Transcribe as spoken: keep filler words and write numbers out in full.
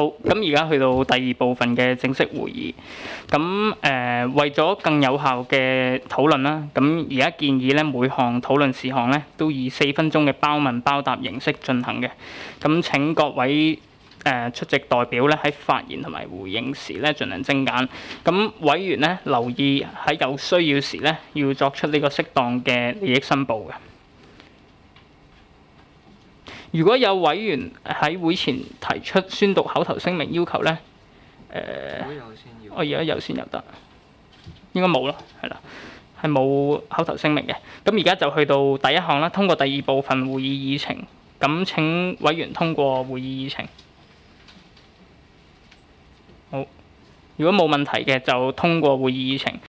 好，咁而家去到第二部分嘅正式會議，咁誒、呃、為咗更有效嘅討論啦，咁而家建議咧每項討論事項咧都以四分鐘嘅包問包答形式進行嘅，咁請各位誒、呃、出席代表咧喺發言同埋回應時咧進行精簡，咁委員咧留意喺有需要時咧要作出呢個適當嘅利益申報嘅。如果有委員喺會前提出宣讀口頭聲明要求咧，誒、呃，我而家有先有得，應該冇咯，係啦，係冇口頭聲明嘅。咁而家就去到第一項啦，通過第二部分會議議程。咁請委員通過會議議程。好，如果冇問題嘅就通過會議議程。